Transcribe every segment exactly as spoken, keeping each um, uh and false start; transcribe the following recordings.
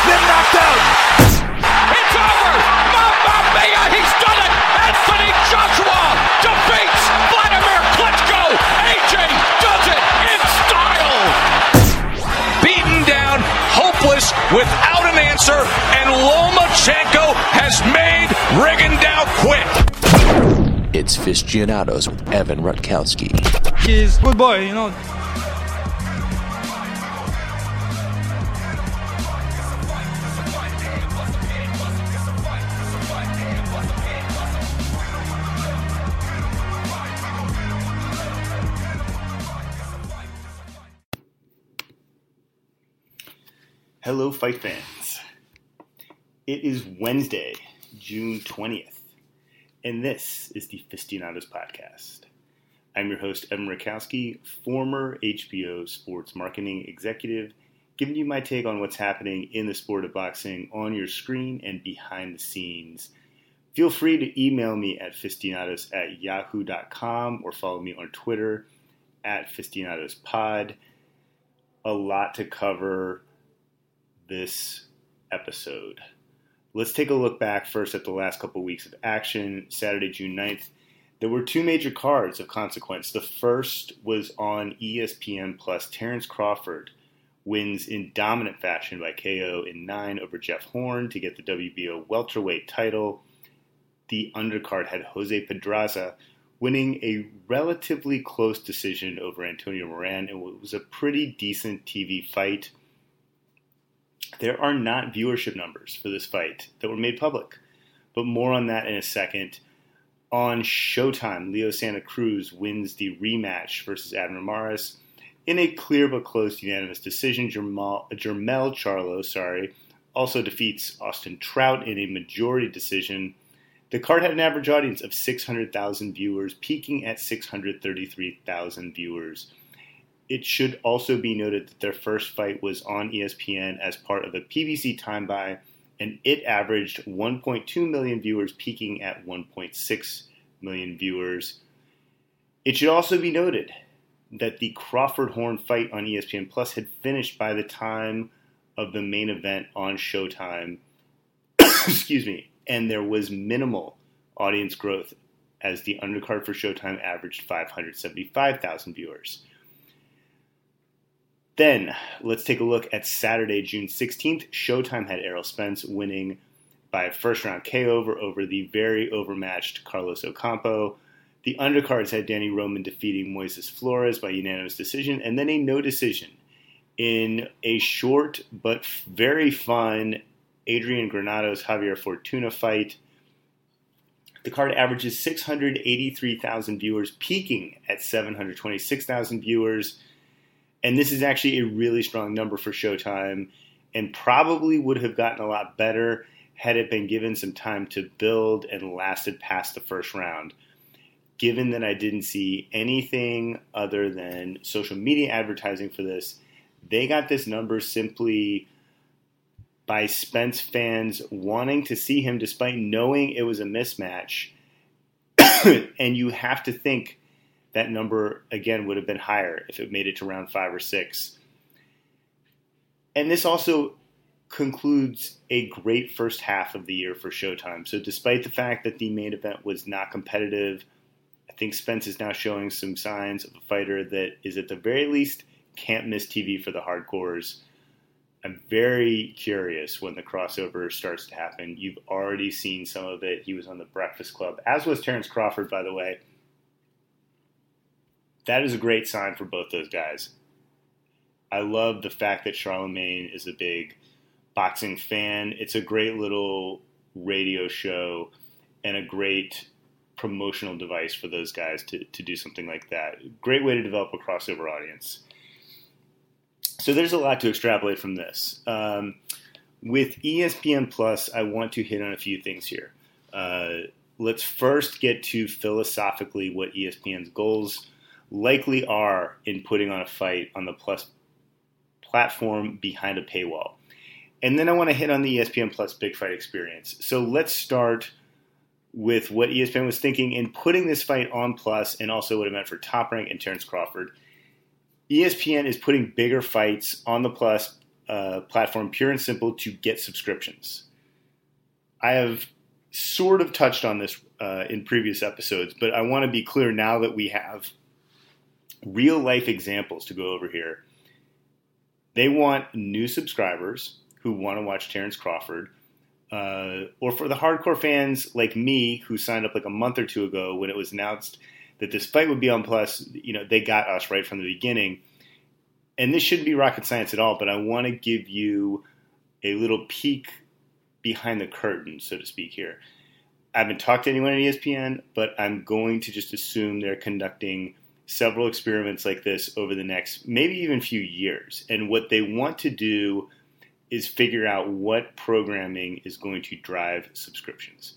been knocked out. It's over! Mamma mia, he's done it! Anthony Joshua defeats Vladimir Klitschko! A J does it in style! Beaten down, hopeless, without an answer, and Lomachenko has made Rigondeaux quit. It's Fistianados with Evan Rutkowski. He's a good boy, you know. Hello, fight fans. It is Wednesday, June twentieth, and this is the Fistianados Podcast. I'm your host, Evan Rakowski, former H B O sports marketing executive, giving you my take on what's happening in the sport of boxing on your screen and behind the scenes. Feel free to email me at fistianados at yahoo dot com or follow me on Twitter at fistianadospod. A lot to cover this episode. Let's take a look back first at the last couple of weeks of action. Saturday, June ninth, there were two major cards of consequence. The first was on E S P N Plus. Terence Crawford wins in dominant fashion by K O in nine over Jeff Horn to get the W B O welterweight title. The undercard had Jose Pedraza winning a relatively close decision over Antonio Moran. It was a pretty decent T V fight. There are not viewership numbers for this fight that were made public, but more on that in a second. On Showtime, Leo Santa Cruz wins the rematch versus Adam Ramirez in a clear but close unanimous decision. Jermell, Jermell Charlo, sorry, also defeats Austin Trout in a majority decision. The card had an average audience of six hundred thousand viewers, peaking at six hundred thirty-three thousand viewers. It should also be noted that their first fight was on E S P N as part of a P B C time buy, and it averaged one point two million viewers, peaking at one point six million viewers. It should also be noted that the Crawford-Horn fight on E S P N Plus had finished by the time of the main event on Showtime. Excuse me. And there was minimal audience growth as the undercard for Showtime averaged five hundred seventy-five thousand viewers. Then, let's take a look at Saturday, June sixteenth. Showtime had Errol Spence winning by a first-round K O over, over the very overmatched Carlos Ocampo. The undercards had Danny Roman defeating Moises Flores by unanimous decision, and then a no decision in a short but very fun Adrian Granados Javier Fortuna fight. The card averages six hundred eighty-three thousand viewers, peaking at seven hundred twenty-six thousand viewers. And this is actually a really strong number for Showtime and probably would have gotten a lot better had it been given some time to build and lasted past the first round. Given that I didn't see anything other than social media advertising for this, they got this number simply by Spence fans wanting to see him despite knowing it was a mismatch. And you have to think that number, again, would have been higher if it made it to round five or six. And this also concludes a great first half of the year for Showtime. So despite the fact that the main event was not competitive, I think Spence is now showing some signs of a fighter that is at the very least can't miss T V for the hardcores. I'm very curious when the crossover starts to happen. You've already seen some of it. He was on the Breakfast Club, as was Terence Crawford, by the way. That is a great sign for both those guys. I love the fact that Charlemagne is a big boxing fan. It's a great little radio show and a great promotional device for those guys to, to do something like that. Great way to develop a crossover audience. So there's a lot to extrapolate from this. Um, with E S P N Plus, I want to hit on a few things here. Uh, let's first get to philosophically what E S P N's goals likely are in putting on a fight on the Plus platform behind a paywall. And then I want to hit on the E S P N Plus Big Fight experience. So let's start with what E S P N was thinking in putting this fight on Plus and also what it meant for Top Rank and Terence Crawford. E S P N is putting bigger fights on the Plus uh, platform, pure and simple, to get subscriptions. I have sort of touched on this uh, in previous episodes, but I want to be clear now that we have real life examples to go over here. They want new subscribers who want to watch Terrence Crawford, uh, or for the hardcore fans like me who signed up like a month or two ago when it was announced that this fight would be on Plus. You know, they got us right from the beginning. And this shouldn't be rocket science at all, but I want to give you a little peek behind the curtain, so to speak, here. I haven't talked to anyone at E S P N, but I'm going to just assume they're conducting several experiments like this over the next maybe even few years. And what they want to do is figure out what programming is going to drive subscriptions.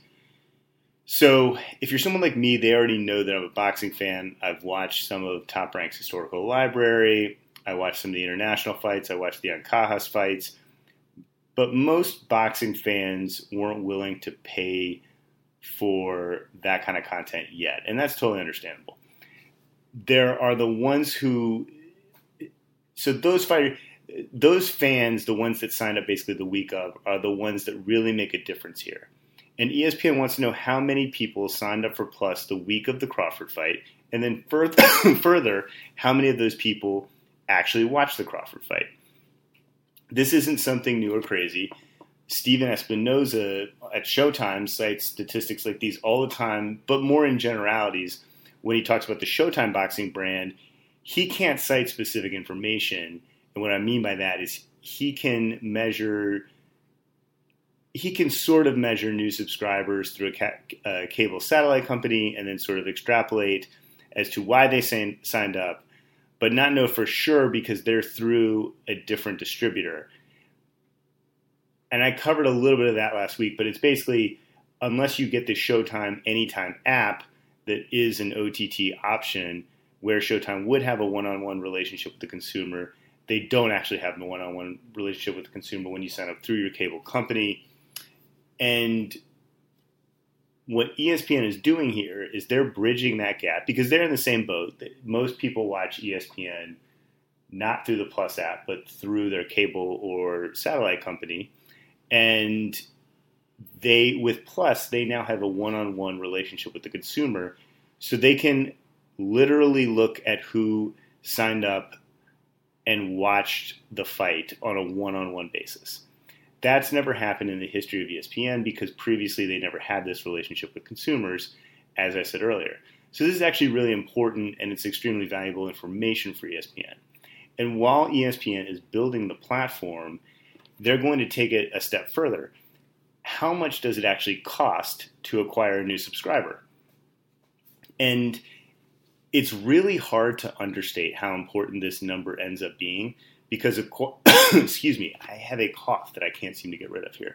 So if you're someone like me, they already know that I'm a boxing fan. I've watched some of Top Rank's historical library. I watched some of the international fights. I watched the Ancajas fights. But most boxing fans weren't willing to pay for that kind of content yet. And that's totally understandable. There are the ones who, so those fighters, those fans, the ones that signed up basically the week of, are the ones that really make a difference here. And E S P N wants to know how many people signed up for Plus the week of the Crawford fight, and then further, further, how many of those people actually watched the Crawford fight. This isn't something new or crazy. Steven Espinoza at Showtime cites statistics like these all the time, but more in generalities. When he talks about the Showtime boxing brand, he can't cite specific information. And what I mean by that is he can measure, he can sort of measure new subscribers through a ca- uh, cable satellite company and then sort of extrapolate as to why they san- signed up, but not know for sure because they're through a different distributor. And I covered a little bit of that last week, but it's basically, unless you get the Showtime Anytime app that is an O T T option where Showtime would have a one-on-one relationship with the consumer, they don't actually have a one-on-one relationship with the consumer when you sign up through your cable company. And what E S P N is doing here is they're bridging that gap because they're in the same boat. Most people watch E S P N not through the Plus app, but through their cable or satellite company. And they, with Plus, they now have a one-on-one relationship with the consumer, so they can literally look at who signed up and watched the fight on a one-on-one basis. That's never happened in the history of E S P N because previously they never had this relationship with consumers, as I said earlier. So this is actually really important, and it's extremely valuable information for E S P N. And while E S P N is building the platform, they're going to take it a step further. How much does it actually cost to acquire a new subscriber? And it's really hard to understate how important this number ends up being because, of course, excuse me, I have a cough that I can't seem to get rid of here.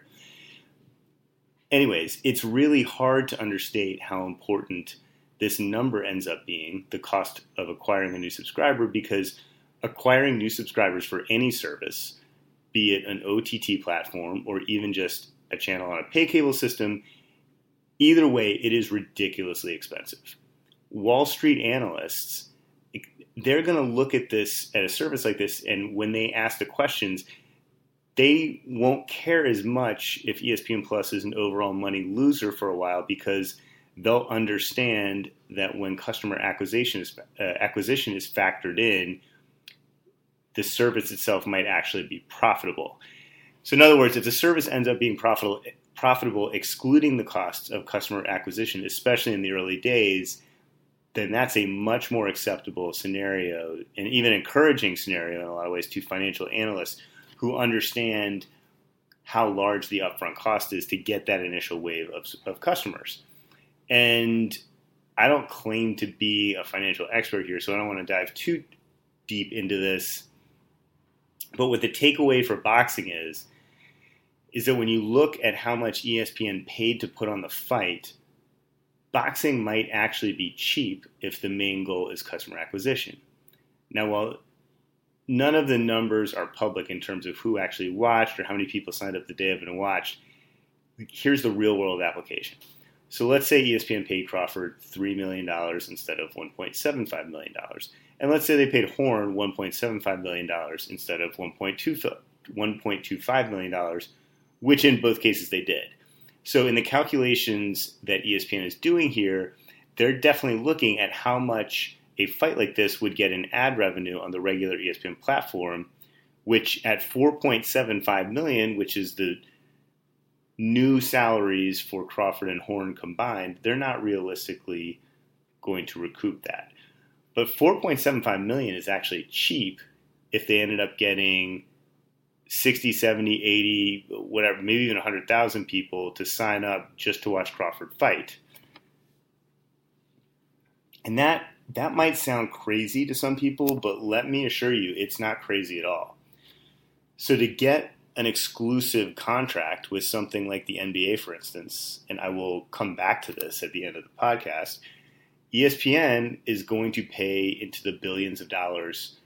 Anyways, it's really hard to understate how important this number ends up being, the cost of acquiring a new subscriber, because acquiring new subscribers for any service, be it an O T T platform or even just a channel on a pay cable system, either way, it is ridiculously expensive. Wall Street analysts, they're going to look at this, at a service like this, and when they ask the questions, they won't care as much if E S P N Plus is an overall money loser for a while because they'll understand that when customer acquisition is, uh, acquisition is factored in, the service itself might actually be profitable. So in other words, if the service ends up being profitable, profitable excluding the costs of customer acquisition, especially in the early days, then that's a much more acceptable scenario and even encouraging scenario in a lot of ways to financial analysts who understand how large the upfront cost is to get that initial wave of, of customers. And I don't claim to be a financial expert here, so I don't want to dive too deep into this. But what the takeaway for boxing is, is that when you look at how much E S P N paid to put on the fight, boxing might actually be cheap if the main goal is customer acquisition. Now, while none of the numbers are public in terms of who actually watched or how many people signed up the day of and watched, here's the real-world application. So let's say E S P N paid Crawford three million dollars instead of one point seven five million dollars. And let's say they paid Horn one point seven five million dollars instead of one point two one point two five million dollars, which in both cases they did. So in the calculations that E S P N is doing here, they're definitely looking at how much a fight like this would get in ad revenue on the regular E S P N platform, which at four point seven five million dollars, which is the new salaries for Crawford and Horn combined, they're not realistically going to recoup that. But four point seven five million dollars is actually cheap if they ended up getting sixty, seventy, eighty, whatever, maybe even one hundred thousand people to sign up just to watch Crawford fight. And that that might sound crazy to some people, but let me assure you, it's not crazy at all. So to get an exclusive contract with something like the N B A, for instance, and I will come back to this at the end of the podcast, E S P N is going to pay into the billions of dollars,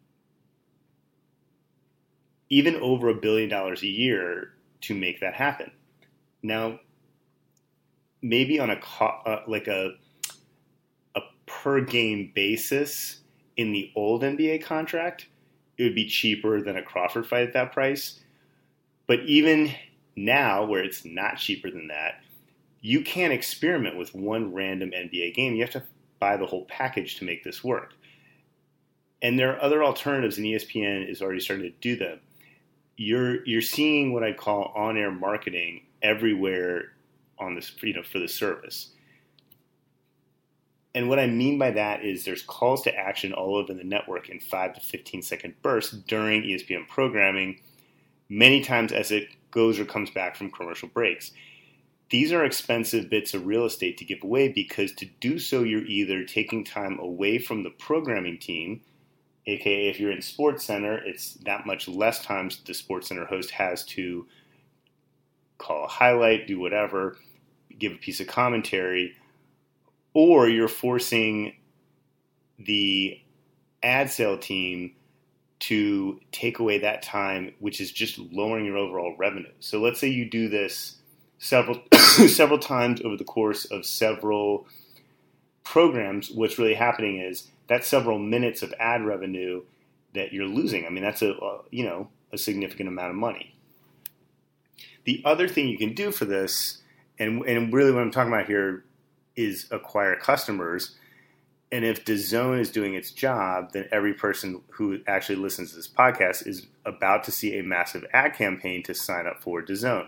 even over a billion dollars a year, to make that happen. Now, maybe on a uh, like a a per game basis in the old N B A contract, it would be cheaper than a Crawford fight at that price. But even now, where it's not cheaper than that, you can't experiment with one random N B A game. You have to buy the whole package to make this work. And there are other alternatives, and E S P N is already starting to do them. You're you're seeing what I call on-air marketing everywhere on this, you know, for the service. And what I mean by that is there's calls to action all over the network in five to fifteen second bursts during E S P N programming, many times as it goes or comes back from commercial breaks. These are expensive bits of real estate to give away because to do so, you're either taking time away from the programming team, aka if you're in SportsCenter, it's that much less times the SportsCenter host has to call a highlight, do whatever, give a piece of commentary, or you're forcing the ad sale team to take away that time, which is just lowering your overall revenue. So let's say you do this several several times over the course of several programs. What's really happening is that's several minutes of ad revenue that you're losing. I mean, that's a, a you know a significant amount of money. The other thing you can do for this, and and really what I'm talking about here, is acquire customers. And if DAZN is doing its job, then every person who actually listens to this podcast is about to see a massive ad campaign to sign up for DAZN.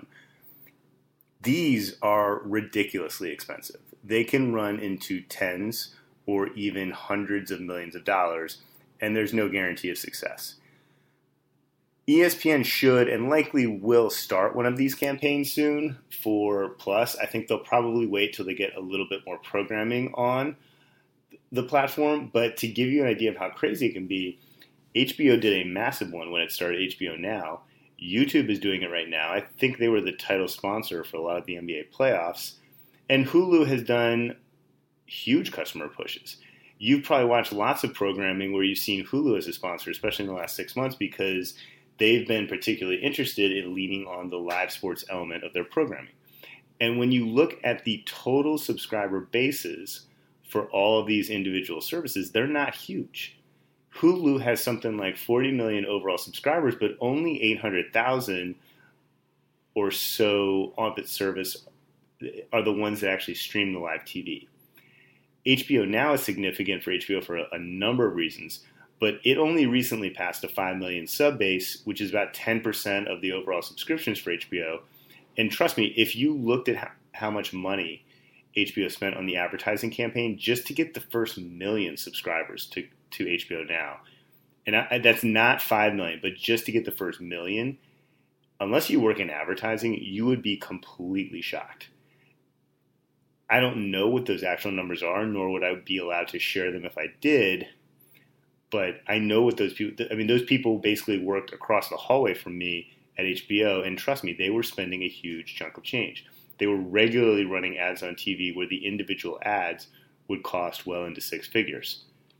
These are ridiculously expensive. They can run into tens or even hundreds of millions of dollars, and there's no guarantee of success. E S P N should and likely will start one of these campaigns soon for Plus. I think they'll probably wait till they get a little bit more programming on the platform. But to give you an idea of how crazy it can be, H B O did a massive one when it started H B O Now. YouTube is doing it right now. I think they were the title sponsor for a lot of the N B A playoffs. And Hulu has done huge customer pushes. You've probably watched lots of programming where you've seen Hulu as a sponsor, especially in the last six months, because they've been particularly interested in leaning on the live sports element of their programming. And when you look at the total subscriber bases for all of these individual services, they're not huge. Hulu has something like forty million overall subscribers, but only eight hundred thousand or so on its service are the ones that actually stream the live T V. H B O Now is significant for H B O for a, a number of reasons, but it only recently passed a five million sub base, which is about ten percent of the overall subscriptions for H B O. And trust me, if you looked at how, how much money H B O spent on the advertising campaign just to get the first million subscribers to, to H B O Now, and I, that's not five million, but just to get the first million, unless you work in advertising, you would be completely shocked. I don't know what those actual numbers are, nor would I be allowed to share them if I did. But I know what those people, I mean, those people basically worked across the hallway from me at H B O, and trust me, they were spending a huge chunk of change. They were regularly running ads on T V where the individual ads would cost well into six figures.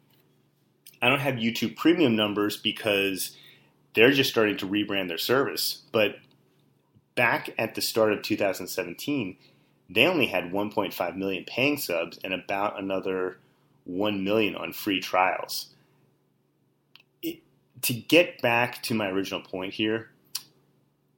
I don't have YouTube Premium numbers because they're just starting to rebrand their service. But back at the start of two thousand seventeen, they only had one point five million paying subs and about another one million on free trials. It, to get back to my original point here,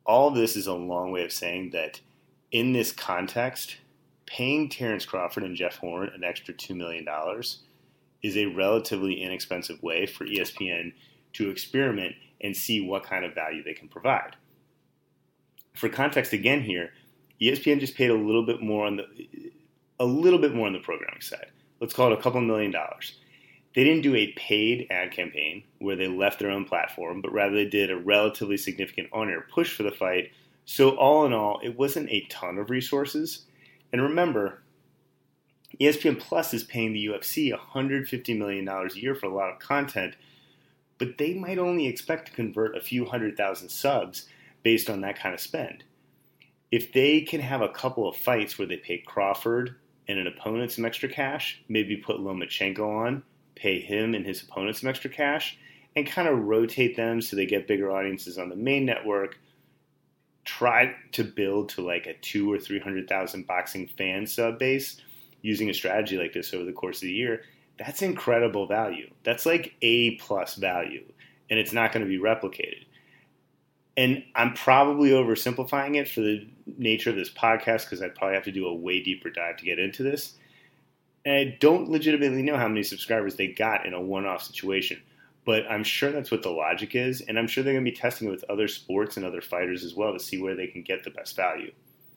all of this is a long way of saying that in this context, paying Terrence Crawford and Jeff Horn an extra two million dollars is a relatively inexpensive way for E S P N to experiment and see what kind of value they can provide. For context again here, E S P N just paid a little bit more on the a little bit more on the programming side. Let's call it a couple million dollars. They didn't do a paid ad campaign where they left their own platform, but rather they did a relatively significant on-air push for the fight. So all in all, it wasn't a ton of resources. And remember, E S P N Plus is paying the U F C one hundred fifty million dollars a year for a lot of content, but they might only expect to convert a few hundred thousand subs based on that kind of spend. If they can have a couple of fights where they pay Crawford and an opponent some extra cash, maybe put Lomachenko on, pay him and his opponent some extra cash, and kind of rotate them so they get bigger audiences on the main network, try to build to like a two or three hundred thousand boxing fan sub base using a strategy like this over the course of the year, that's incredible value. That's like A plus value, and it's not going to be replicated. And I'm probably oversimplifying it for the nature of this podcast because I'd probably have to do a way deeper dive to get into this. And I don't legitimately know how many subscribers they got in a one-off situation, but I'm sure that's what the logic is, and I'm sure they're going to be testing it with other sports and other fighters as well to see where they can get the best value.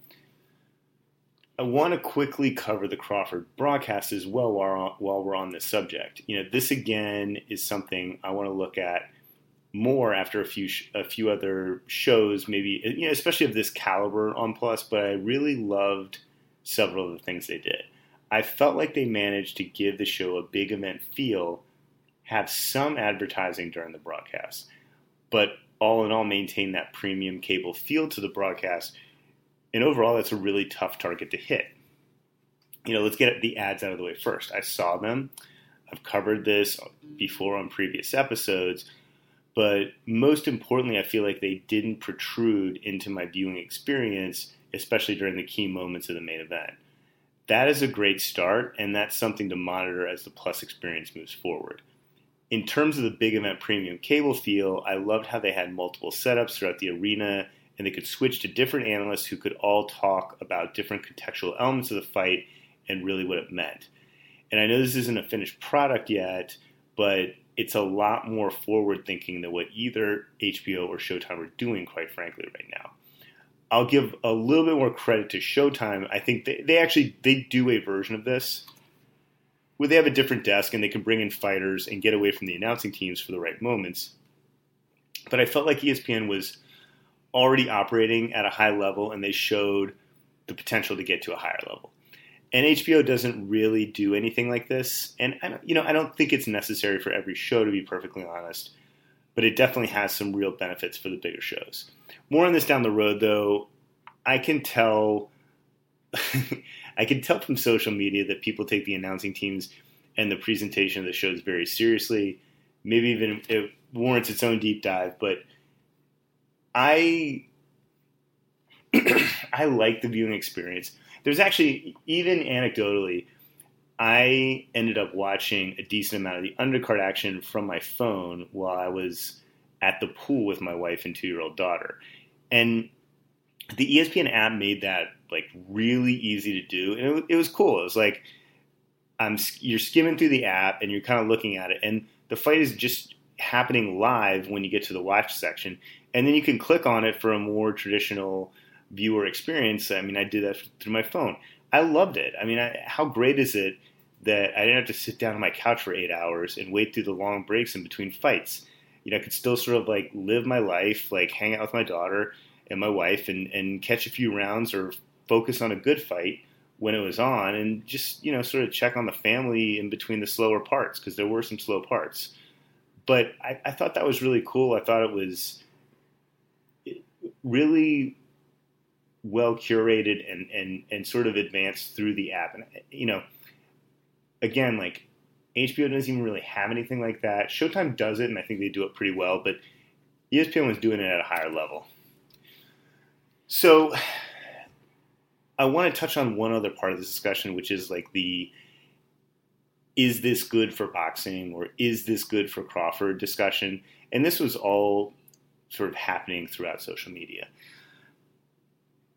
I want to quickly cover the Crawford broadcast as well while, while we're on this subject. You know, this again is something I want to look at more after a few a few other shows, maybe, you know, especially of this caliber on Plus, but I really loved several of the things they did. I felt like they managed to give the show a big event feel, have some advertising during the broadcast, but all in all maintain that premium cable feel to the broadcast. And overall, that's a really tough target to hit. You know, let's get the ads out of the way first. I saw them. I've covered this before on previous episodes. But most importantly, I feel like they didn't protrude into my viewing experience, especially during the key moments of the main event. That is a great start, and that's something to monitor as the Plus experience moves forward. In terms of the big event premium cable feel, I loved how they had multiple setups throughout the arena, and they could switch to different analysts who could all talk about different contextual elements of the fight and really what it meant. And I know this isn't a finished product yet, but it's a lot more forward-thinking than what either H B O or Showtime are doing, quite frankly, right now. I'll give a little bit more credit to Showtime. I think they, they actually they do a version of this where they have a different desk and they can bring in fighters and get away from the announcing teams for the right moments. But I felt like E S P N was already operating at a high level, and they showed the potential to get to a higher level. And H B O doesn't really do anything like this. And, I don't, you know, I don't think it's necessary for every show, to be perfectly honest. But it definitely has some real benefits for the bigger shows. More on this down the road, though. I can tell I can tell from social media that people take the announcing teams and the presentation of the shows very seriously. Maybe even it warrants its own deep dive. But I I like the viewing experience. There's actually, even anecdotally, I ended up watching a decent amount of the undercard action from my phone while I was at the pool with my wife and two-year-old daughter. And the E S P N app made that like really easy to do. And it, it was cool. It was like I'm, you're skimming through the app and you're kind of looking at it. And the fight is just happening live when you get to the watch section. And then you can click on it for a more traditional viewer experience. I mean, I did that through my phone. I loved it. I mean, I, how great is it that I didn't have to sit down on my couch for eight hours and wait through the long breaks in between fights. You know, I could still sort of like live my life, like hang out with my daughter and my wife and, and catch a few rounds or focus on a good fight when it was on and just, you know, sort of check on the family in between the slower parts, because there were some slow parts. But I, I thought that was really cool. I thought it was really well curated and, and, and sort of advanced through the app. And, you know, again, like H B O doesn't even really have anything like that. Showtime does it, and I think they do it pretty well, but E S P N was doing it at a higher level. So I want to touch on one other part of this discussion, which is like the, is this good for boxing or is this good for Crawford discussion? And this was all sort of happening throughout social media.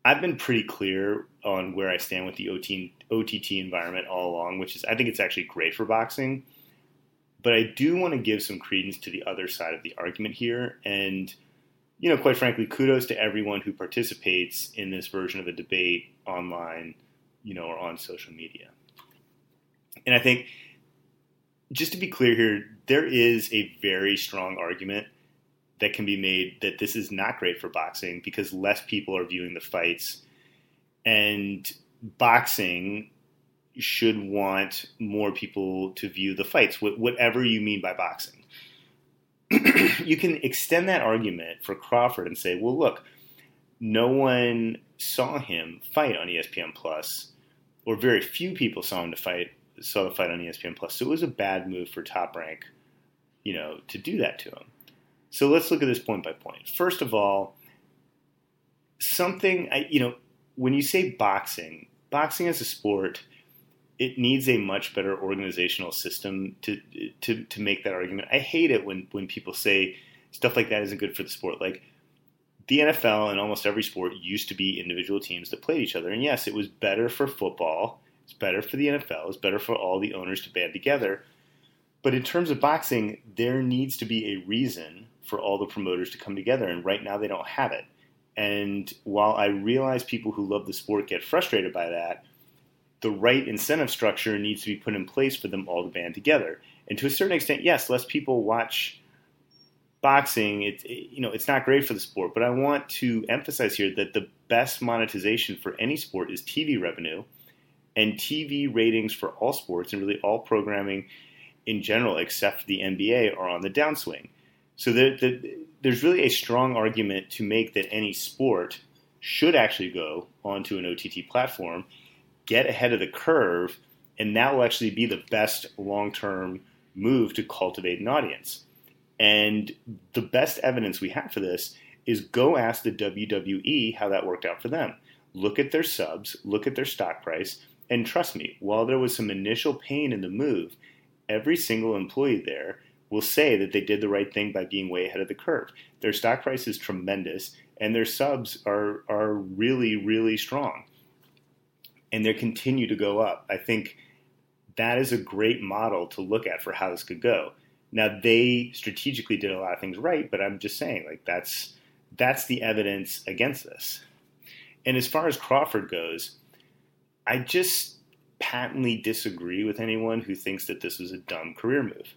I've been pretty clear on where I stand with the O T T environment all along, which is I think it's actually great for boxing. But I do want to give some credence to the other side of the argument here. And, you know, quite frankly, kudos to everyone who participates in this version of a debate online, you know, or on social media. And I think, just to be clear here, there is a very strong argument that can be made that this is not great for boxing because less people are viewing the fights, and boxing should want more people to view the fights, whatever you mean by boxing. You can extend that argument for Crawford and say, well, look, no one saw him fight on E S P N Plus, or very few people saw him to fight, saw the fight on E S P N Plus. So it was a bad move for Top Rank, you know, to do that to him. So let's look at this point by point. First of all, something, you know, when you say boxing, boxing as a sport, it needs a much better organizational system to to to make that argument. I hate it when, when people say stuff like that isn't good for the sport. Like, the N F L and almost every sport used to be individual teams that played each other. And yes, it was better for football. It's better for the N F L. It's better for all the owners to band together. But in terms of boxing, there needs to be a reason for all the promoters to come together. And right now they don't have it. And while I realize people who love the sport get frustrated by that, the right incentive structure needs to be put in place for them all to band together. And to a certain extent, yes, less people watch boxing. It's, it, you know, it's not great for the sport. But I want to emphasize here that the best monetization for any sport is T V revenue. And T V ratings for all sports and really all programming in general, except for the N B A, are on the downswing. So there, there, there's really a strong argument to make that any sport should actually go onto an O T T platform, get ahead of the curve, and that will actually be the best long-term move to cultivate an audience. And the best evidence we have for this is go ask the W W E how that worked out for them. Look at their subs, look at their stock price, and trust me, while there was some initial pain in the move, every single employee there will say that they did the right thing by being way ahead of the curve. Their stock price is tremendous, and their subs are are really, really strong. And they continue to go up. I think that is a great model to look at for how this could go. Now, they strategically did a lot of things right, but I'm just saying, like, that's that's the evidence against this. And as far as Crawford goes, I just patently disagree with anyone who thinks that this was a dumb career move.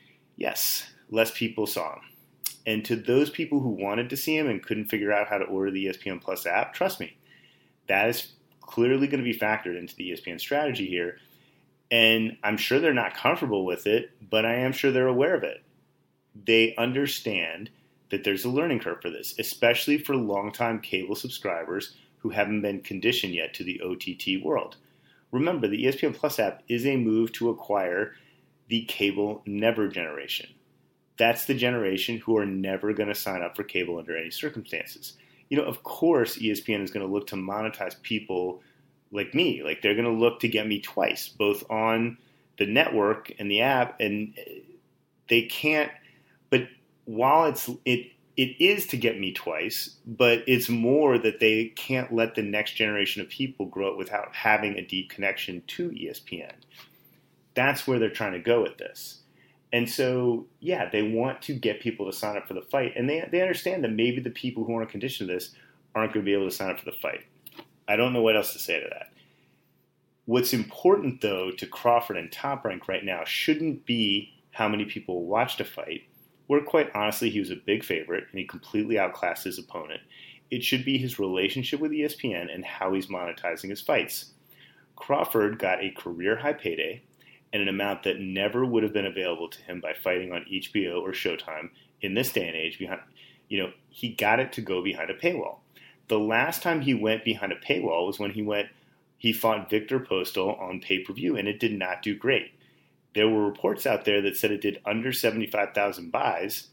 Yes, less people saw him. And to those people who wanted to see him and couldn't figure out how to order the E S P N Plus app, trust me, that is clearly going to be factored into the E S P N strategy here. And I'm sure they're not comfortable with it, but I am sure they're aware of it. They understand that there's a learning curve for this, especially for longtime cable subscribers who haven't been conditioned yet to the O T T world. Remember, the E S P N Plus app is a move to acquire the cable never generation. That's the generation who are never going to sign up for cable under any circumstances. You know, of course, E S P N is going to look to monetize people like me. Like, they're going to look to get me twice, both on the network and the app, and they can't. But while it's it it is to get me twice, but it's more that they can't let the next generation of people grow up without having a deep connection to E S P N. That's where they're trying to go with this. And so, yeah, they want to get people to sign up for the fight. And they they understand that maybe the people who aren't conditioned to this aren't going to be able to sign up for the fight. I don't know what else to say to that. What's important, though, to Crawford and Top Rank right now shouldn't be how many people watched a fight, where quite honestly he was a big favorite and he completely outclassed his opponent. It should be his relationship with E S P N and how he's monetizing his fights. Crawford got a career-high payday and an amount that never would have been available to him by fighting on H B O or Showtime in this day and age. Behind, you know, he got it to go behind a paywall. The last time he went behind a paywall was when he went, he fought Victor Postal on pay-per-view, and it did not do great. There were reports out there that said it did under seventy-five thousand buys.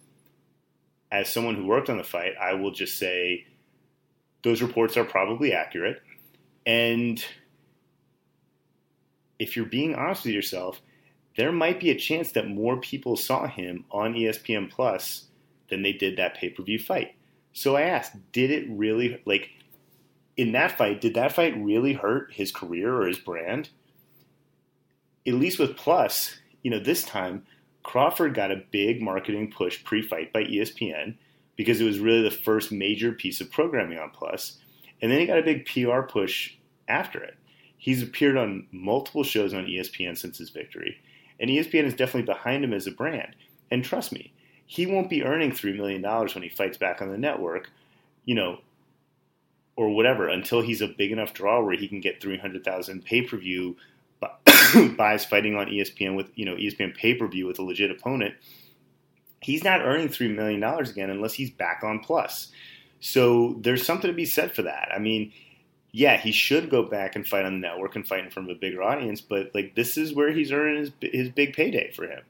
As someone who worked on the fight, I will just say those reports are probably accurate. And if you're being honest with yourself, there might be a chance that more people saw him on E S P N Plus than they did that pay-per-view fight. So I asked, did it really, like, in that fight, did that fight really hurt his career or his brand? At least with Plus, you know, this time, Crawford got a big marketing push pre-fight by E S P N because it was really the first major piece of programming on Plus. And then he got a big P R push after it. He's appeared on multiple shows on E S P N since his victory. And E S P N is definitely behind him as a brand. And trust me, he won't be earning three million dollars when he fights back on the network, you know, or whatever, until he's a big enough draw where he can get three hundred thousand pay-per-view buys fighting on E S P N with, you know, E S P N pay-per-view with a legit opponent. He's not earning three million dollars again unless he's back on Plus. So there's something to be said for that. I mean, yeah, he should go back and fight on the network and fight in front of a bigger audience, but like this is where he's earning his, his big payday for him.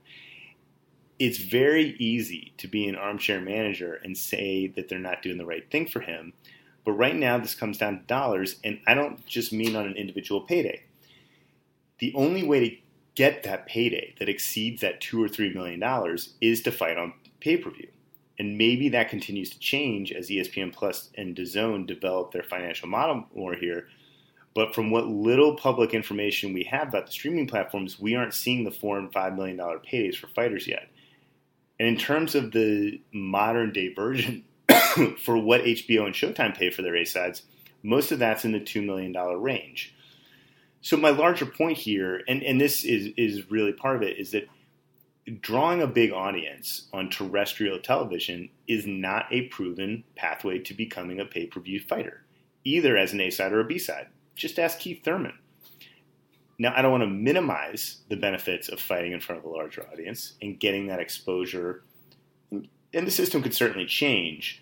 It's very easy to be an armchair manager and say that they're not doing the right thing for him. But right now this comes down to dollars, and I don't just mean on an individual payday. The only way to get that payday that exceeds that two or three million dollars is to fight on pay-per-view. And maybe that continues to change as E S P N Plus and DAZN develop their financial model more here. But from what little public information we have about the streaming platforms, we aren't seeing the four and five million dollar paydays for fighters yet. And in terms of the modern day version, for what H B O and Showtime pay for their A-sides, most of that's in the two million dollars range. So my larger point here, and, and this is, is really part of it, is that drawing a big audience on terrestrial television is not a proven pathway to becoming a pay-per-view fighter, either as an A-side or a B-side. Just ask Keith Thurman. Now, I don't want to minimize the benefits of fighting in front of a larger audience and getting that exposure, and the system could certainly change.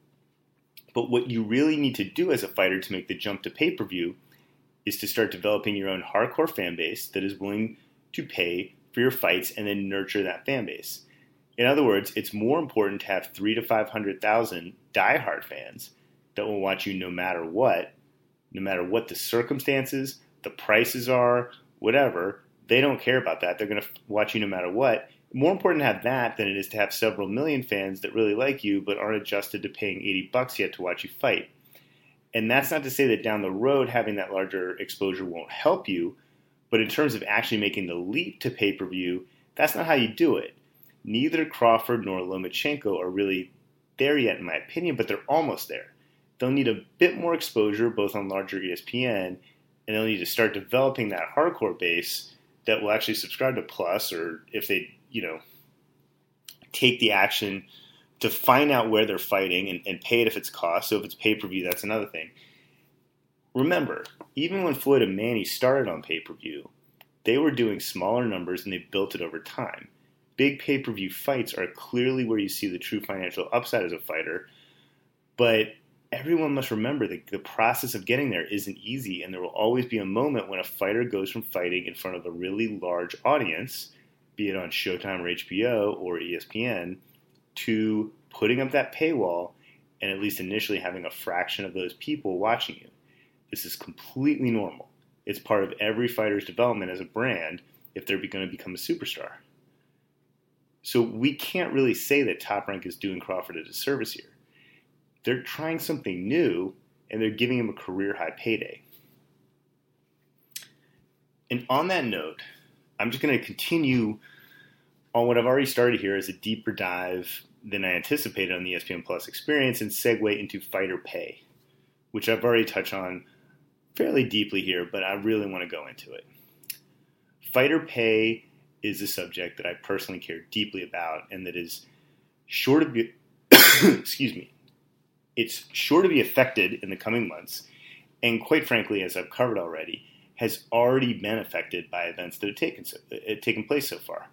But what you really need to do as a fighter to make the jump to pay-per-view is to start developing your own hardcore fan base that is willing to pay for your fights and then nurture that fan base. In other words, it's more important to have three to five hundred thousand diehard fans that will watch you no matter what, no matter what the circumstances, the prices are, whatever. They don't care about that. They're going to watch you no matter what. More important to have that than it is to have several million fans that really like you but aren't adjusted to paying eighty bucks yet to watch you fight. And that's not to say that down the road having that larger exposure won't help you, but in terms of actually making the leap to pay-per-view, that's not how you do it. Neither Crawford nor Lomachenko are really there yet, in my opinion, but they're almost there. They'll need a bit more exposure, both on larger E S P N, and they'll need to start developing that hardcore base that will actually subscribe to Plus, or if they, you know, take the action to find out where they're fighting and, and pay it if it's cost. So if it's pay-per-view, that's another thing. Remember, even when Floyd and Manny started on pay-per-view, they were doing smaller numbers and they built it over time. Big pay-per-view fights are clearly where you see the true financial upside as a fighter, but everyone must remember that the process of getting there isn't easy, and there will always be a moment when a fighter goes from fighting in front of a really large audience, be it on Showtime or H B O or E S P N, to putting up that paywall and at least initially having a fraction of those people watching you. This is completely normal. It's part of every fighter's development as a brand if they're going to become a superstar. So we can't really say that Top Rank is doing Crawford a disservice here. They're trying something new, and they're giving him a career-high payday. And on that note, I'm just going to continue on what I've already started here as a deeper dive than I anticipated on the E S P N Plus experience and segue into fighter pay, which I've already touched on fairly deeply here, but I really want to go into it. Fighter pay is a subject that I personally care deeply about, and that is sure to be, excuse me, it's sure to be affected in the coming months, and quite frankly, as I've covered already, has already been affected by events that have taken, uh, taken place so far.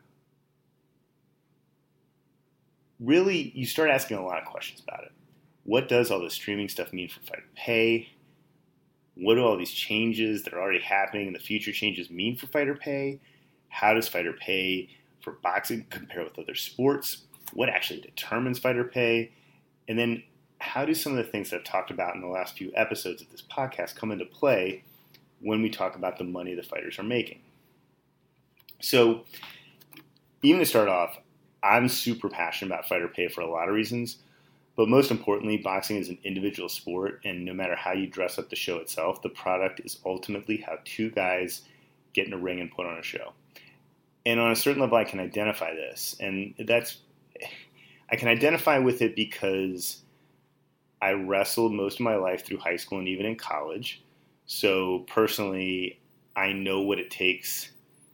Really, you start asking a lot of questions about it. What does all this streaming stuff mean for fighter pay? What do all these changes that are already happening and the future changes mean for fighter pay? How does fighter pay for boxing compare with other sports? What actually determines fighter pay? And then how do some of the things that I've talked about in the last few episodes of this podcast come into play when we talk about the money the fighters are making? So, even to start off, I'm super passionate about fighter pay for a lot of reasons. But most importantly, boxing is an individual sport, and no matter how you dress up the show itself, the product is ultimately how two guys get in a ring and put on a show. And on a certain level, I can identify this, and that's I can identify with it because I wrestled most of my life through high school and even in college. So personally, I know what it takes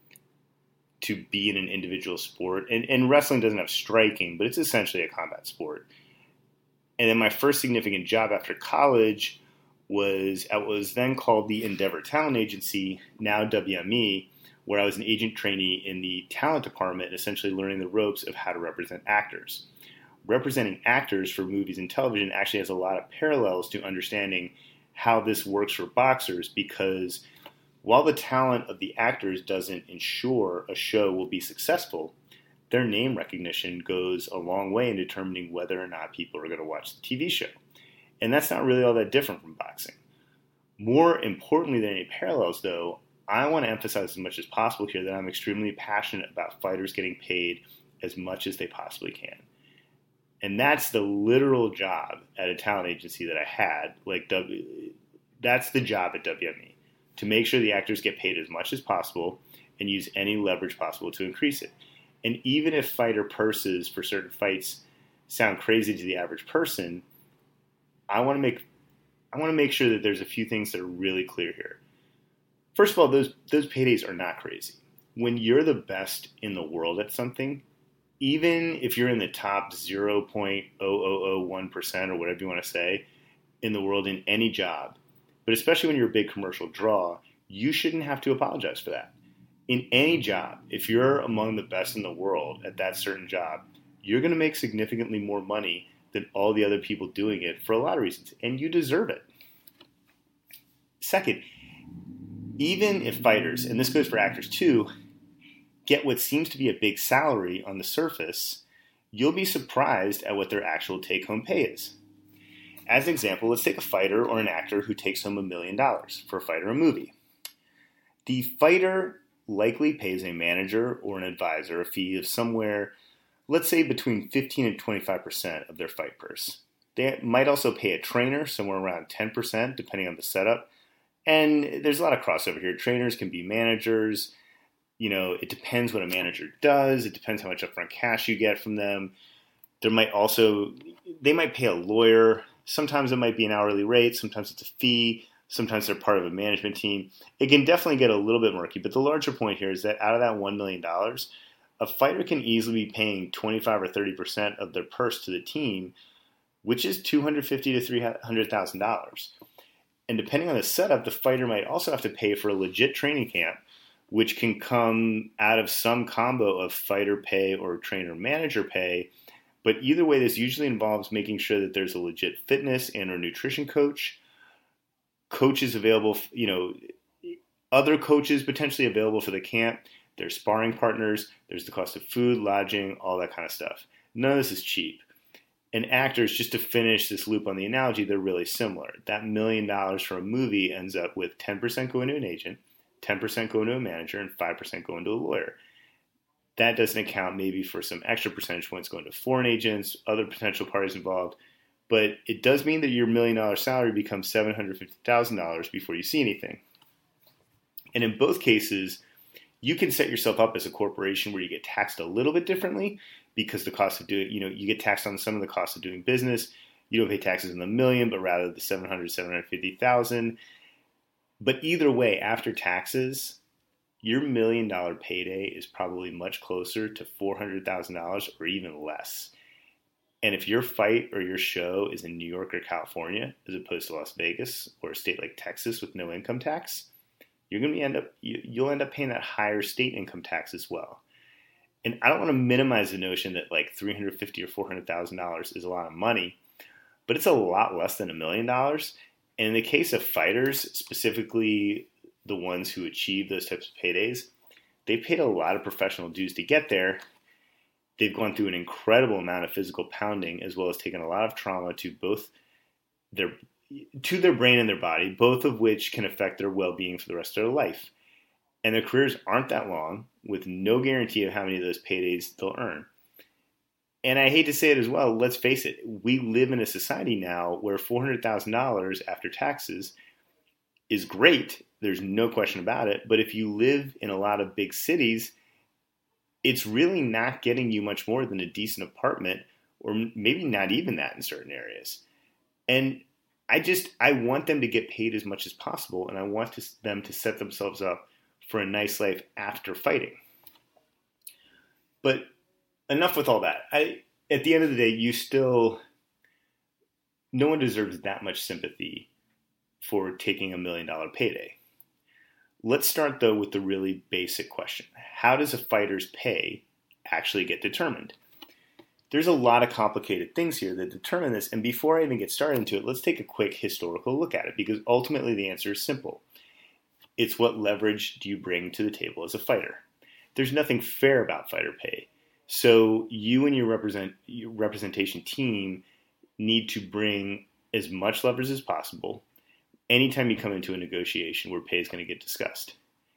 to be in an individual sport. And, and wrestling doesn't have striking, but it's essentially a combat sport. And then my first significant job after college was at what was then called the Endeavor Talent Agency, now W M E, where I was an agent trainee in the talent department, essentially learning the ropes of how to represent actors. Representing actors for movies and television actually has a lot of parallels to understanding how this works for boxers, because while the talent of the actors doesn't ensure a show will be successful, their name recognition goes a long way in determining whether or not people are going to watch the T V show. And that's not really all that different from boxing. More importantly than any parallels, though, I want to emphasize as much as possible here that I'm extremely passionate about fighters getting paid as much as they possibly can. And that's the literal job at a talent agency that I had. Like, w, that's the job at W M E, to make sure the actors get paid as much as possible and use any leverage possible to increase it. And even if fighter purses for certain fights sound crazy to the average person, I want to make I want to make sure that there's a few things that are really clear here. First of all, those those paydays are not crazy. When you're the best in the world at something, even if you're in the top zero point zero zero zero one percent or whatever you want to say in the world in any job, but especially when you're a big commercial draw, you shouldn't have to apologize for that. In any job, if you're among the best in the world at that certain job, you're going to make significantly more money than all the other people doing it for a lot of reasons, and you deserve it. Second, even if fighters, and this goes for actors too, get what seems to be a big salary on the surface, you'll be surprised at what their actual take-home pay is. As an example, let's take a fighter or an actor who takes home a million dollars for a fight or a movie. The fighter likely pays a manager or an advisor a fee of somewhere, let's say between fifteen and twenty-five percent of their fight purse. They might also pay a trainer somewhere around ten percent, depending on the setup. And there's a lot of crossover here. Trainers can be managers. You know, it depends what a manager does. It depends how much upfront cash you get from them. There might also, they might pay a lawyer. Sometimes it might be an hourly rate. Sometimes it's a fee. Sometimes they're part of a management team. It can definitely get a little bit murky. But the larger point here is that out of that one million dollars, a fighter can easily be paying twenty-five or thirty percent of their purse to the team, which is two hundred fifty thousand to three hundred thousand dollars. And depending on the setup, the fighter might also have to pay for a legit training camp, which can come out of some combo of fighter pay or trainer manager pay. But either way, this usually involves making sure that there's a legit fitness and or nutrition coach, coaches available, you know, other coaches potentially available for the camp, there's sparring partners, there's the cost of food, lodging, all that kind of stuff. None of this is cheap. And actors, just to finish this loop on the analogy, they're really similar. That million dollars for a movie ends up with ten percent going to an agent, ten percent going to a manager, and five percent going to a lawyer. That doesn't account maybe for some extra percentage points going to foreign agents, other potential parties involved. But it does mean that your million dollar salary becomes seven hundred fifty thousand dollars before you see anything. And in both cases, you can set yourself up as a corporation where you get taxed a little bit differently because the cost of doing, you know, you get taxed on some of the costs of doing business. You don't pay taxes in the million, but rather the seven hundred, seven hundred fifty thousand. But either way, after taxes, your million dollar payday is probably much closer to four hundred thousand dollars or even less. And if your fight or your show is in New York or California, as opposed to Las Vegas or a state like Texas with no income tax, you're going to end up, you, you'll end up paying that higher state income tax as well. And I don't want to minimize the notion that like three hundred fifty thousand dollars or four hundred thousand dollars is a lot of money, but it's a lot less than a million dollars. And in the case of fighters, specifically the ones who achieve those types of paydays, they've paid a lot of professional dues to get there. They've gone through an incredible amount of physical pounding, as well as taken a lot of trauma to both their to their brain and their body, both of which can affect their well-being for the rest of their life. And their careers aren't that long, with no guarantee of how many of those paydays they'll earn. And I hate to say it as well, let's face it, we live in a society now where four hundred thousand dollars after taxes is great. There's no question about it. But if you live in a lot of big cities, it's really not getting you much more than a decent apartment, or maybe not even that in certain areas. And I just, I want them to get paid as much as possible, and I want to, them to set themselves up for a nice life after fighting. But enough with all that. I, at the end of the day, you still, no one deserves that much sympathy for taking a million dollar payday. Let's start, though, with the really basic question. How does a fighter's pay actually get determined? There's a lot of complicated things here that determine this, and before I even get started into it, let's take a quick historical look at it, because ultimately the answer is simple. It's what leverage do you bring to the table as a fighter? There's nothing fair about fighter pay. So you and your represent your representation team need to bring as much leverage as possible anytime you come into a negotiation where pay is going to get discussed.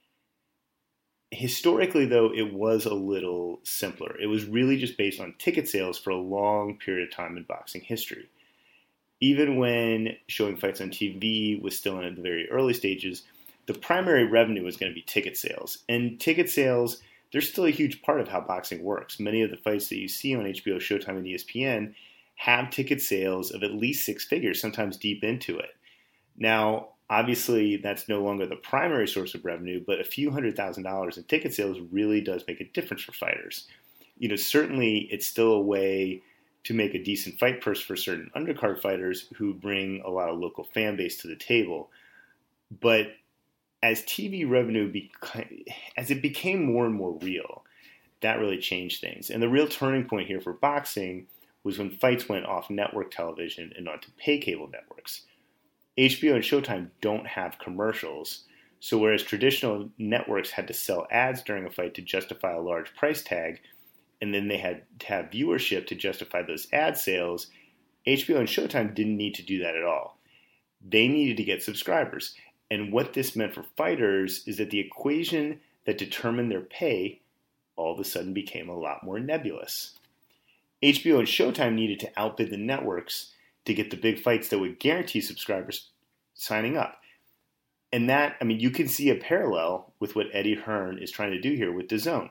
Historically, though, it was a little simpler. It was really just based on ticket sales for a long period of time in boxing history. Even when showing fights on T V was still in the very early stages, the primary revenue was going to be ticket sales. And ticket sales, they're still a huge part of how boxing works. Many of the fights that you see on H B O, Showtime, and E S P N have ticket sales of at least six figures, sometimes deep into it. Now, obviously, that's no longer the primary source of revenue, but a few hundred thousand dollars in ticket sales really does make a difference for fighters. You know, certainly it's still a way to make a decent fight purse for certain undercard fighters who bring a lot of local fan base to the table. But as T V revenue, beca- as it became more and more real, that really changed things. And the real turning point here for boxing was when fights went off network television and onto pay cable networks. H B O and Showtime don't have commercials, so whereas traditional networks had to sell ads during a fight to justify a large price tag, and then they had to have viewership to justify those ad sales, H B O and Showtime didn't need to do that at all. They needed to get subscribers. And what this meant for fighters is that the equation that determined their pay all of a sudden became a lot more nebulous. H B O and Showtime needed to outbid the networks to get the big fights that would guarantee subscribers signing up. And that, I mean, you can see a parallel with what Eddie Hearn is trying to do here with DAZN.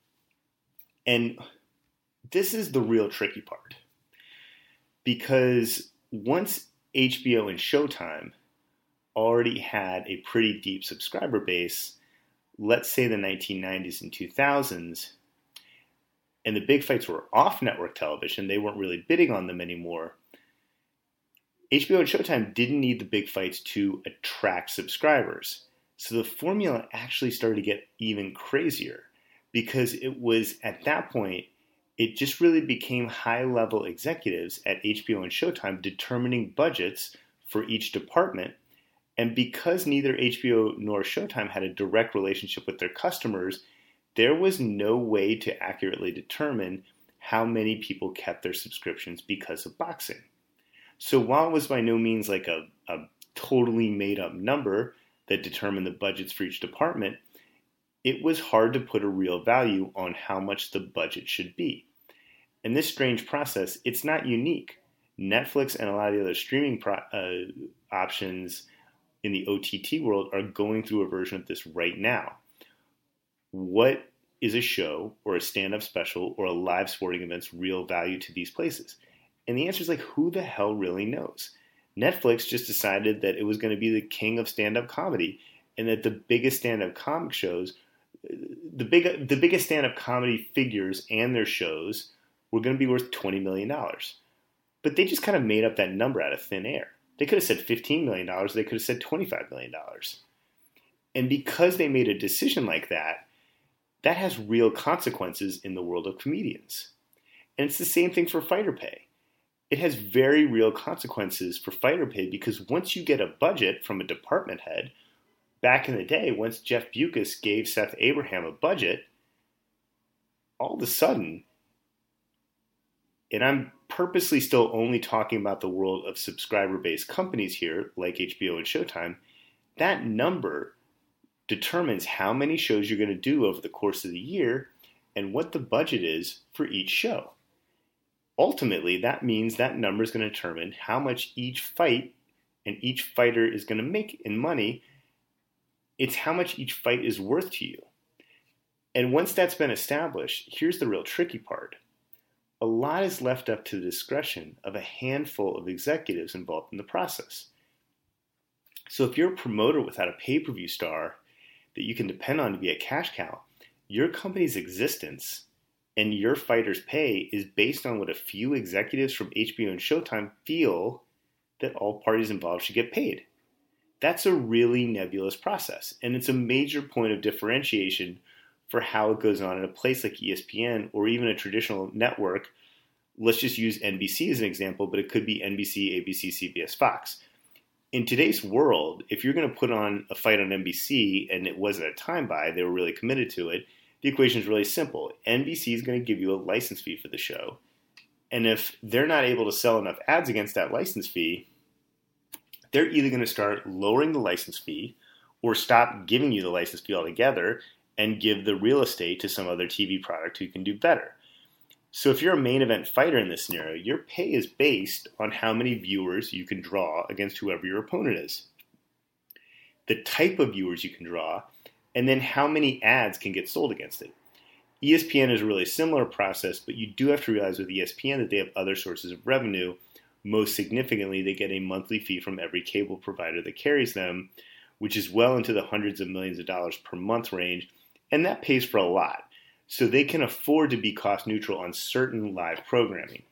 And this is the real tricky part. Because once H B O and Showtime already had a pretty deep subscriber base, let's say the nineteen nineties and two thousands, and the big fights were off network television, they weren't really bidding on them anymore, H B O and Showtime didn't need the big fights to attract subscribers. So the formula actually started to get even crazier, because it was at that point, it just really became high-level executives at H B O and Showtime determining budgets for each department. And because neither H B O nor Showtime had a direct relationship with their customers, there was no way to accurately determine how many people kept their subscriptions because of boxing. So while it was by no means like a, a totally made-up number that determined the budgets for each department, it was hard to put a real value on how much the budget should be. And this strange process, it's not unique. Netflix and a lot of the other streaming pro- uh, options in the O T T world are going through a version of this right now. What is a show or a stand-up special or a live sporting event's real value to these places? And the answer is like, who the hell really knows? Netflix just decided that it was going to be the king of stand-up comedy, and that the biggest stand-up comic shows, the big, the biggest stand-up comedy figures and their shows were going to be worth twenty million dollars. But they just kind of made up that number out of thin air. They could have said fifteen million dollars. They could have said twenty-five million dollars. And because they made a decision like that, that has real consequences in the world of comedians. And it's the same thing for fighter pay. It has very real consequences for fighter pay, because once you get a budget from a department head, back in the day, once Jeff Bewkes gave Seth Abraham a budget, all of a sudden, and I'm purposely still only talking about the world of subscriber-based companies here, like H B O and Showtime, that number determines how many shows you're going to do over the course of the year and what the budget is for each show. ultimately, that means that number is going to determine how much each fight and each fighter is going to make in money. It's how much each fight is worth to you. And once that's been established, here's the real tricky part. A lot is left up to the discretion of a handful of executives involved in the process. So if you're a promoter without a pay-per-view star that you can depend on to be a cash cow, your company's existence and your fighter's pay is based on what a few executives from H B O and Showtime feel that all parties involved should get paid. That's a really nebulous process, and it's a major point of differentiation for how it goes on in a place like E S P N or even a traditional network. Let's just use N B C as an example, but it could be N B C, A B C, C B S, Fox. In today's world, if you're going to put on a fight on N B C and it wasn't a time buy, they were really committed to it, the equation is really simple. N B C is going to give you a license fee for the show, and if they're not able to sell enough ads against that license fee, they're either going to start lowering the license fee or stop giving you the license fee altogether and give the real estate to some other T V product who can do better. So if you're a main event fighter in this scenario, your pay is based on how many viewers you can draw against whoever your opponent is, the type of viewers you can draw, and then how many ads can get sold against it. E S P N is a really similar process, but you do have to realize with E S P N that they have other sources of revenue. Most significantly, they get a monthly fee from every cable provider that carries them, which is well into the hundreds of millions of dollars per month range, and that pays for a lot. So they can afford to be cost neutral on certain live programming.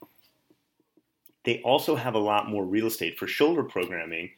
They also have a lot more real estate for shoulder programming,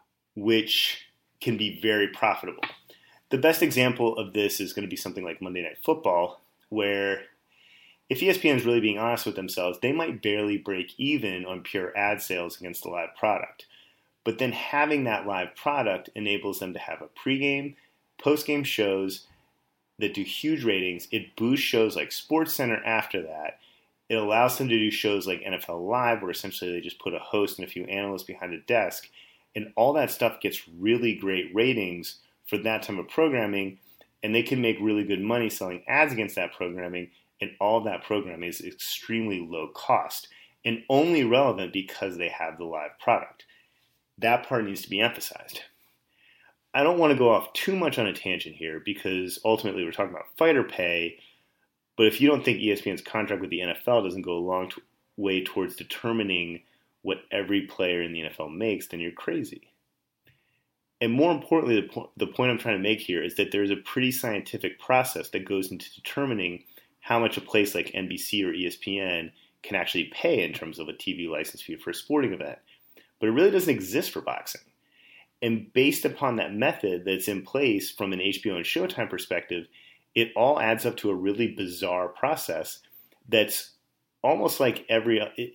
which can be very profitable. The best example of this is going to be something like Monday Night Football, where if E S P N is really being honest with themselves, they might barely break even on pure ad sales against the live product. But then having that live product enables them to have a pregame, postgame shows that do huge ratings. It boosts shows like SportsCenter after that. It allows them to do shows like N F L Live, where essentially they just put a host and a few analysts behind a desk. And all that stuff gets really great ratings for that type of programming, and they can make really good money selling ads against that programming, and all of that programming is extremely low cost and only relevant because they have the live product. That part needs to be emphasized. I don't want to go off too much on a tangent here because ultimately we're talking about fighter pay, but if you don't think E S P N's contract with the N F L doesn't go a long t- way towards determining what every player in the N F L makes, then you're crazy. And more importantly, the, po- the point I'm trying to make here is that there's a pretty scientific process that goes into determining how much a place like N B C or E S P N can actually pay in terms of a T V license fee for a sporting event. But it really doesn't exist for boxing. And based upon that method that's in place from an H B O and Showtime perspective, it all adds up to a really bizarre process that's almost like every... It,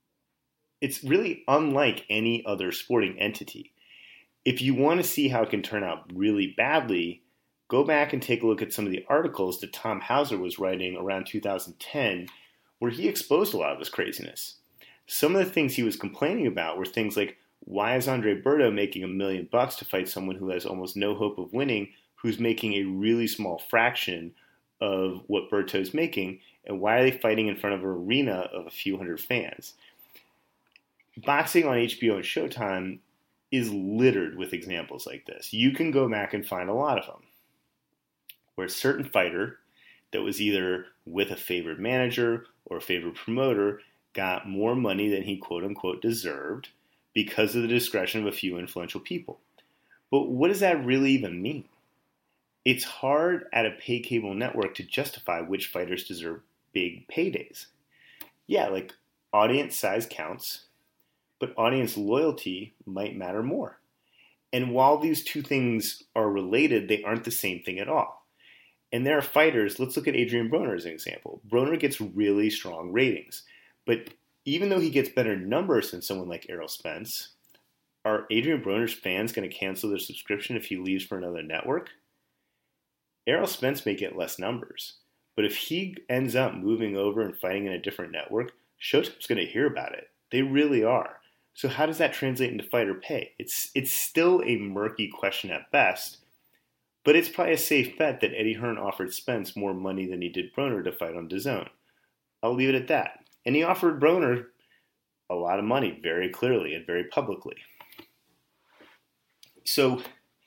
it's really unlike any other sporting entity. If you want to see how it can turn out really badly, go back and take a look at some of the articles that Tom Hauser was writing around two thousand ten, where he exposed a lot of this craziness. Some of the things he was complaining about were things like, why is Andre Berto making a million bucks to fight someone who has almost no hope of winning, who's making a really small fraction of what Berto's making, and why are they fighting in front of an arena of a few hundred fans? Boxing on H B O and Showtime is littered with examples like this. You can go back and find a lot of them, where a certain fighter that was either with a favored manager or a favored promoter got more money than he quote-unquote deserved because of the discretion of a few influential people. But what does that really even mean? It's hard at a pay cable network to justify which fighters deserve big paydays. Yeah, like audience size counts, but audience loyalty might matter more. And while these two things are related, they aren't the same thing at all. And there are fighters, let's look at Adrian Broner as an example. Broner gets really strong ratings, but even though he gets better numbers than someone like Errol Spence, are Adrian Broner's fans going to cancel their subscription if he leaves for another network? Errol Spence may get less numbers, but if he ends up moving over and fighting in a different network, Showtime's going to hear about it. They really are. So how does that translate into fighter pay? It's it's still a murky question at best, but it's probably a safe bet that Eddie Hearn offered Spence more money than he did Broner to fight on DAZN. I'll leave it at that. And he offered Broner a lot of money very clearly and very publicly. So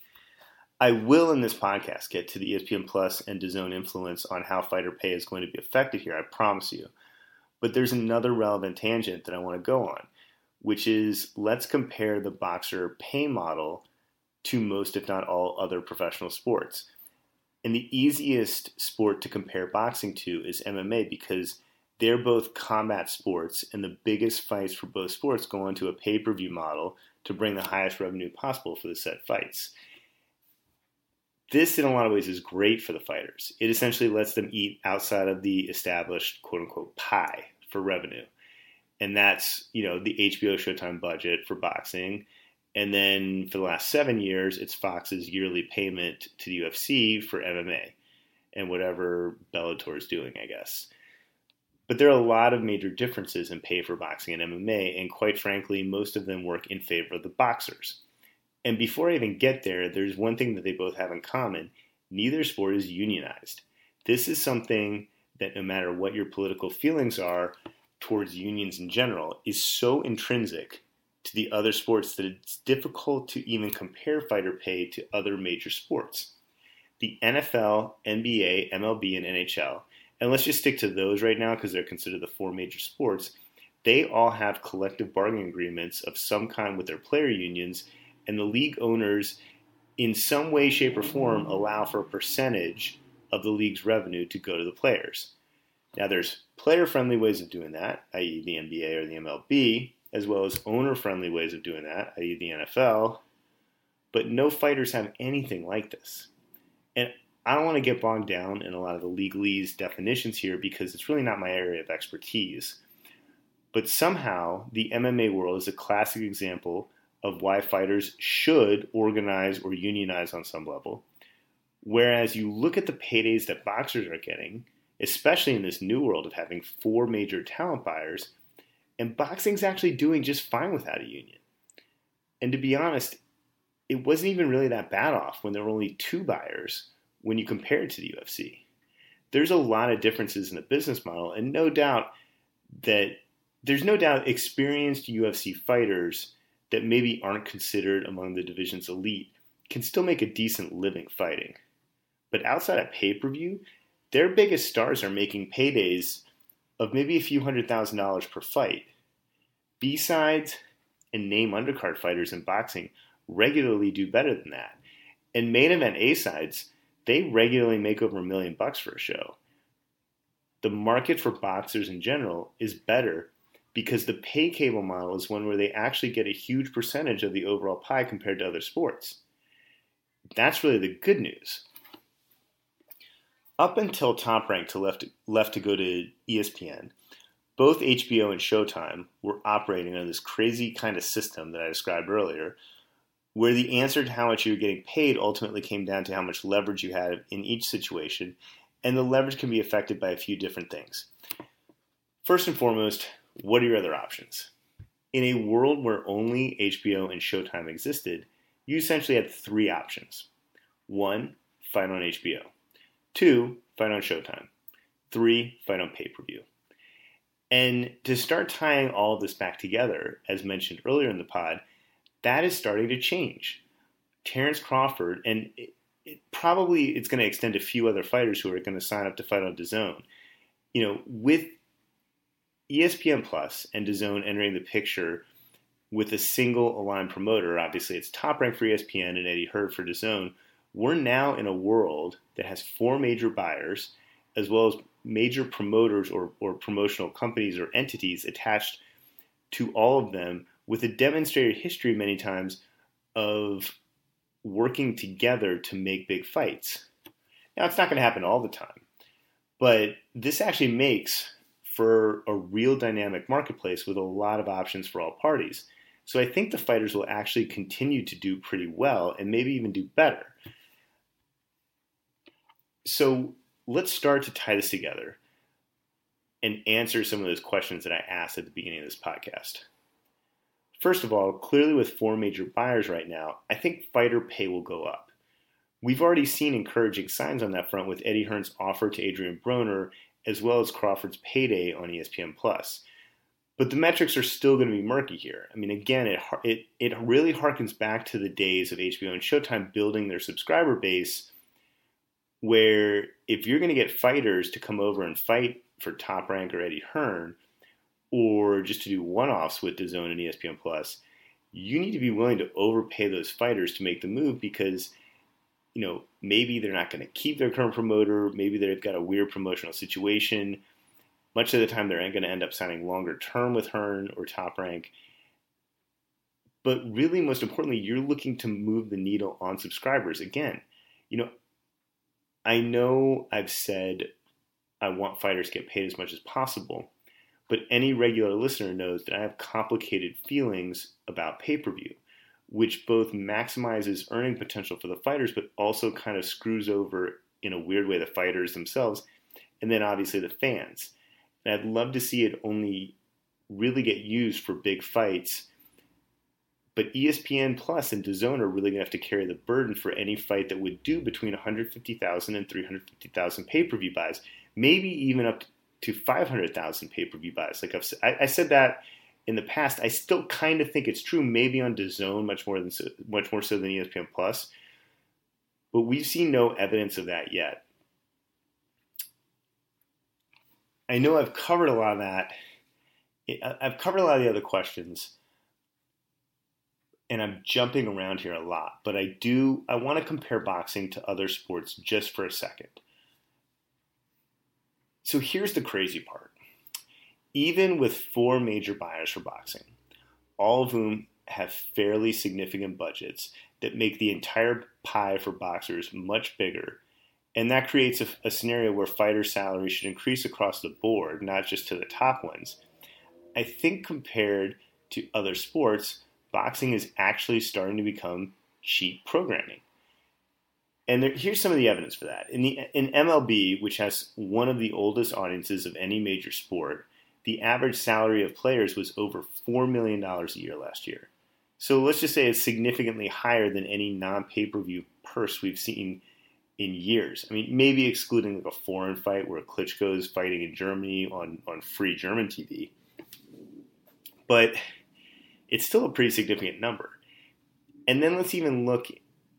I will in this podcast get to the E S P N Plus and DAZN influence on how fighter pay is going to be affected here, I promise you. But there's another relevant tangent that I want to go on, which is let's compare the boxer pay model to most, if not all, other professional sports. And the easiest sport to compare boxing to is M M A because they're both combat sports, and the biggest fights for both sports go onto a pay-per-view model to bring the highest revenue possible for the set fights. This, in a lot of ways, is great for the fighters. It essentially lets them eat outside of the established quote-unquote pie for revenue. And that's, you know, the H B O Showtime budget for boxing. And then for the last seven years, it's Fox's yearly payment to the U F C for M M A and whatever Bellator is doing, I guess. But there are a lot of major differences in pay for boxing and M M A, and quite frankly, most of them work in favor of the boxers. And before I even get there, there's one thing that they both have in common. Neither sport is unionized. This is something that no matter what your political feelings are towards unions in general, is so intrinsic to the other sports that it's difficult to even compare fighter pay to other major sports. The N F L, N B A, M L B, and N H L, and let's just stick to those right now because they're considered the four major sports, they all have collective bargaining agreements of some kind with their player unions, and the league owners in some way, shape, or form allow for a percentage of the league's revenue to go to the players. Now there's player-friendly ways of doing that, that is the N B A or the M L B, as well as owner-friendly ways of doing that, that is the N F L, but no fighters have anything like this. And I don't want to get bogged down in a lot of the legalese definitions here because it's really not my area of expertise. But somehow, the M M A world is a classic example of why fighters should organize or unionize on some level. Whereas you look at the paydays that boxers are getting, especially in this new world of having four major talent buyers, and boxing's actually doing just fine without a union. And to be honest, it wasn't even really that bad off when there were only two buyers when you compare it to the U F C. There's a lot of differences in the business model, and no doubt that there's no doubt experienced U F C fighters that maybe aren't considered among the division's elite can still make a decent living fighting. But outside of pay-per-view, their biggest stars are making paydays of maybe a few hundred thousand dollars per fight. B-sides and name undercard fighters in boxing regularly do better than that. And main event A-sides, they regularly make over a million bucks for a show. The market for boxers in general is better because the pay cable model is one where they actually get a huge percentage of the overall pie compared to other sports. That's really the good news. Up until Top Rank to left, left to go to E S P N, both H B O and Showtime were operating on this crazy kind of system that I described earlier, where the answer to how much you were getting paid ultimately came down to how much leverage you had in each situation, and the leverage can be affected by a few different things. First and foremost, what are your other options? In a world where only H B O and Showtime existed, you essentially had three options. One, fight on H B O. Two, fight on Showtime. Three, fight on pay-per-view. And to start tying all of this back together, as mentioned earlier in the pod, that is starting to change. Terrence Crawford, and it, it probably it's going to extend to a few other fighters who are going to sign up to fight on DAZN. You know, with E S P N Plus and DAZN entering the picture with a single aligned promoter, obviously it's Top Rank for E S P N and Eddie Hearn for DAZN, we're now in a world that has four major buyers as well as major promoters or, or promotional companies or entities attached to all of them with a demonstrated history many times of working together to make big fights. Now, it's not going to happen all the time, but this actually makes for a real dynamic marketplace with a lot of options for all parties. So I think the fighters will actually continue to do pretty well and maybe even do better. So let's start to tie this together and answer some of those questions that I asked at the beginning of this podcast. First of all, clearly with four major buyers right now, I think fighter pay will go up. We've already seen encouraging signs on that front with Eddie Hearn's offer to Adrian Broner as well as Crawford's payday on E S P N Plus. But the metrics are still going to be murky here. I mean, again, it it it really harkens back to the days of H B O and Showtime building their subscriber base, where if you're going to get fighters to come over and fight for Top Rank or Eddie Hearn, or just to do one-offs with DAZN and E S P N Plus, you need to be willing to overpay those fighters to make the move because, you know, maybe they're not going to keep their current promoter, maybe they've got a weird promotional situation. Much of the time, they're going to end up signing longer term with Hearn or Top Rank. But really, most importantly, you're looking to move the needle on subscribers. Again, you know, I know I've said I want fighters to get paid as much as possible, but any regular listener knows that I have complicated feelings about pay-per-view, which both maximizes earning potential for the fighters, but also kind of screws over, in a weird way, the fighters themselves, and then obviously the fans. And I'd love to see it only really get used for big fights. But E S P N Plus and DAZN are really going to have to carry the burden for any fight that would do between one hundred fifty thousand and three hundred fifty thousand pay-per-view buys, maybe even up to five hundred thousand pay-per-view buys. Like I've said, I, I said that in the past. I still kind of think it's true, maybe on DAZN much more than much more so than E S P N Plus. But we've seen no evidence of that yet. I know I've covered a lot of that. I've covered a lot of the other questions, and I'm jumping around here a lot, but I do, I want to compare boxing to other sports just for a second. So here's the crazy part. Even with four major buyers for boxing, all of whom have fairly significant budgets that make the entire pie for boxers much bigger, and that creates a, a scenario where fighter salaries should increase across the board, not just to the top ones. I think compared to other sports, boxing is actually starting to become cheap programming. And there, here's some of the evidence for that. In the in M L B, which has one of the oldest audiences of any major sport, the average salary of players was over four million dollars a year last year. So let's just say it's significantly higher than any non-pay-per-view purse we've seen in years. I mean, maybe excluding like a foreign fight where Klitschko is fighting in Germany on, on free German T V. But it's still a pretty significant number. And then let's even look,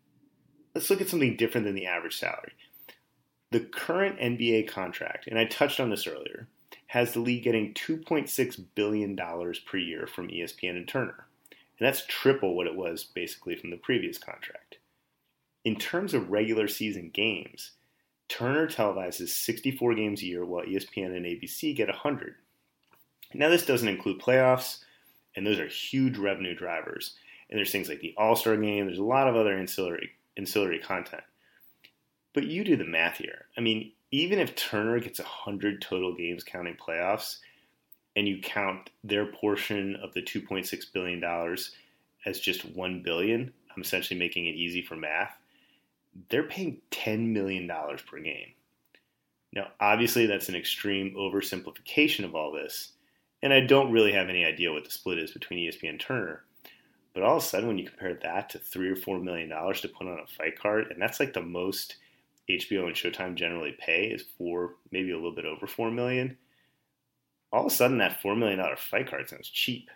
let's look at something different than the average salary. The current N B A contract, and I touched on this earlier, has the league getting two point six billion dollars per year from E S P N and Turner. And that's triple what it was basically from the previous contract. In terms of regular season games, Turner televises sixty-four games a year while E S P N and A B C get one hundred. Now this doesn't include playoffs, and those are huge revenue drivers. And there's things like the All-Star Game, there's a lot of other ancillary ancillary content. But you do the math here. I mean, even if Turner gets one hundred total games counting playoffs, and you count their portion of the two point six billion dollars as just one billion dollars, I'm essentially making it easy for math, they're paying ten million dollars per game. Now, obviously, that's an extreme oversimplification of all this, and I don't really have any idea what the split is between E S P N and Turner. But all of a sudden, when you compare that to three or four million dollars to put on a fight card, and that's like the most H B O and Showtime generally pay is four, maybe a little bit over four million dollars. All of a sudden, that four million dollars fight card sounds cheap.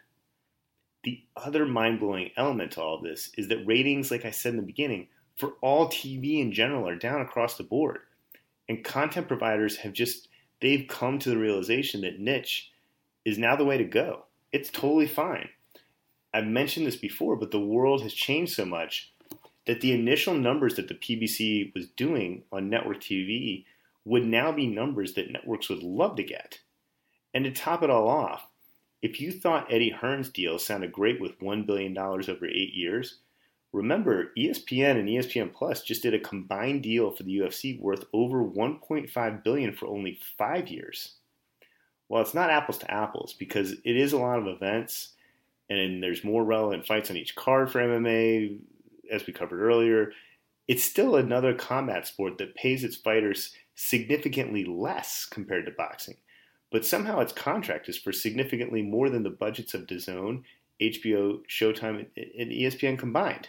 The other mind-blowing element to all this is that ratings, like I said in the beginning, for all T V in general are down across the board. And content providers have just, they've come to the realization that niche is now the way to go. It's totally fine. I've mentioned this before, but the world has changed so much that the initial numbers that the P B C was doing on network T V would now be numbers that networks would love to get. And to top it all off, if you thought Eddie Hearn's deal sounded great with one billion dollars over eight years, remember E S P N and E S P N Plus just did a combined deal for the U F C worth over one point five billion dollars for only five years. Well, it's not apples to apples because it is a lot of events and there's more relevant fights on each card for M M A, as we covered earlier. It's still another combat sport that pays its fighters significantly less compared to boxing. But somehow its contract is for significantly more than the budgets of DAZN, H B O, Showtime, and E S P N combined.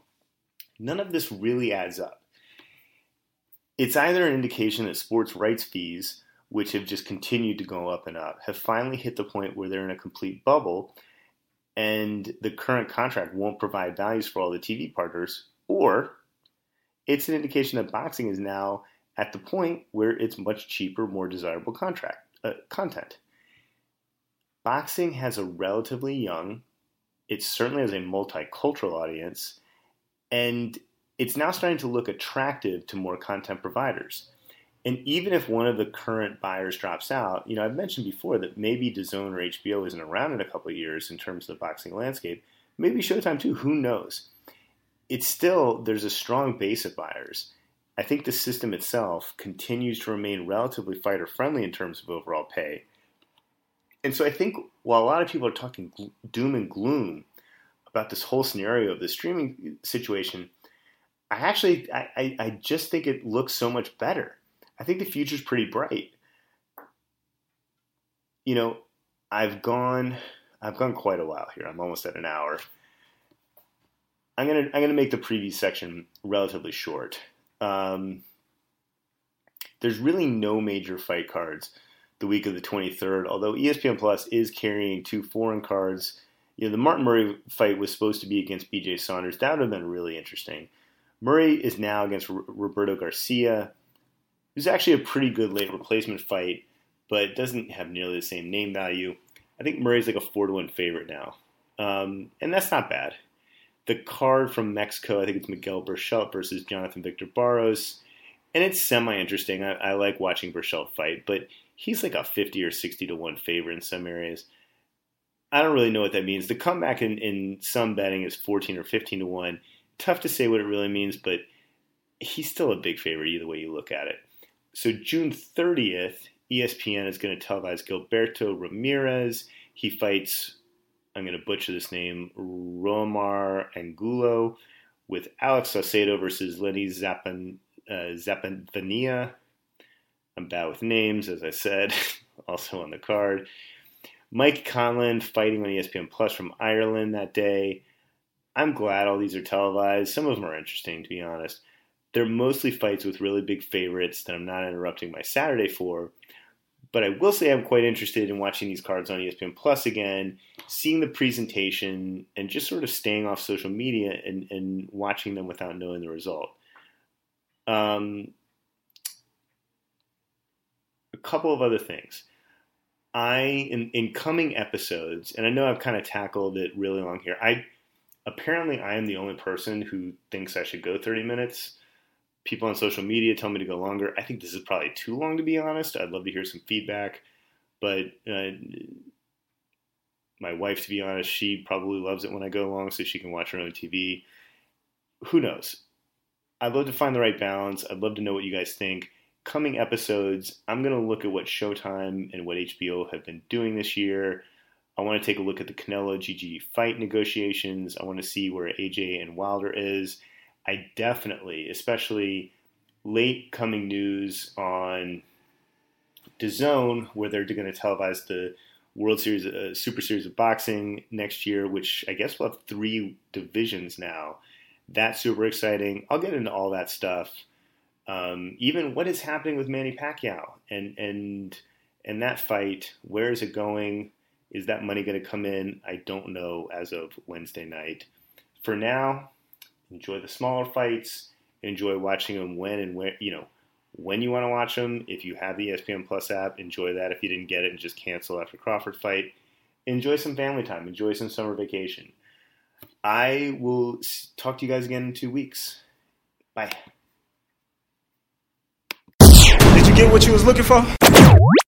None of this really adds up. It's either an indication that sports rights fees which have just continued to go up and up, have finally hit the point where they're in a complete bubble, and the current contract won't provide values for all the T V partners, or it's an indication that boxing is now at the point where it's much cheaper, more desirable contract uh, content. Boxing has a relatively young, it certainly has a multicultural audience, and it's now starting to look attractive to more content providers. And even if one of the current buyers drops out, you know, I've mentioned before that maybe DAZN or H B O isn't around in a couple of years in terms of the boxing landscape. Maybe Showtime too, who knows? It's still, there's a strong base of buyers. I think the system itself continues to remain relatively fighter-friendly in terms of overall pay. And so I think while a lot of people are talking doom and gloom about this whole scenario of the streaming situation, I actually, I, I just think it looks so much better. I think the future's pretty bright. You know, I've gone, I've gone quite a while here. I'm almost at an hour. I'm gonna, I'm gonna make the preview section relatively short. Um, there's really no major fight cards the week of the twenty-third, although E S P N Plus is carrying two foreign cards. You know, the Martin Murray fight was supposed to be against B J Saunders. That would have been really interesting. Murray is now against R- Roberto Garcia. It was actually a pretty good late replacement fight, but it doesn't have nearly the same name value. I think Murray's like a four to one favorite now. Um, and that's not bad. The card from Mexico, I think it's Miguel Berchelt versus Jonathan Victor Barros. And it's semi-interesting. I, I like watching Berchelt fight, but he's like a fifty or sixty to one favorite in some areas. I don't really know what that means. The comeback in, in some betting is fourteen or fifteen to one. Tough to say what it really means, but he's still a big favorite either way you look at it. So June thirtieth, E S P N is going to televise Gilberto Ramirez. He fights, I'm going to butcher this name, Romar Angulo, with Alex Saucedo versus Lenny Zapan, uh, Zapanvania. I'm bad with names, as I said, also on the card. Mike Conlan fighting on E S P N Plus from Ireland that day. I'm glad all these are televised. Some of them are interesting, to be honest. They're mostly fights with really big favorites that I'm not interrupting my Saturday for. But I will say I'm quite interested in watching these cards on E S P N Plus again, seeing the presentation, and just sort of staying off social media and, and watching them without knowing the result. Um, a couple of other things. I, in, in coming episodes, and I know I've kind of tackled it really long here, I apparently I am the only person who thinks I should go thirty minutes. People on social media tell me to go longer. I think this is probably too long, to be honest. I'd love to hear some feedback. But uh, my wife, to be honest, she probably loves it when I go long so she can watch her own T V. Who knows? I'd love to find the right balance. I'd love to know what you guys think. Coming episodes, I'm going to look at what Showtime and what H B O have been doing this year. I want to take a look at the Canelo G G fight negotiations. I want to see where A J and Wilder is. I definitely, especially late coming news on DAZN, where they're going to televise the World Series, uh, Super Series of Boxing next year, which I guess will have three divisions now. That's super exciting. I'll get into all that stuff. Um, even what is happening with Manny Pacquiao and and and that fight. Where is it going? Is that money going to come in? I don't know as of Wednesday night. For now, enjoy the smaller fights. Enjoy watching them when and where, you know, when you want to watch them. If you have the E S P N Plus app, enjoy that. If you didn't get it and just cancel after Crawford fight, enjoy some family time. Enjoy some summer vacation. I will talk to you guys again in two weeks. Bye. Did you get what you was looking for?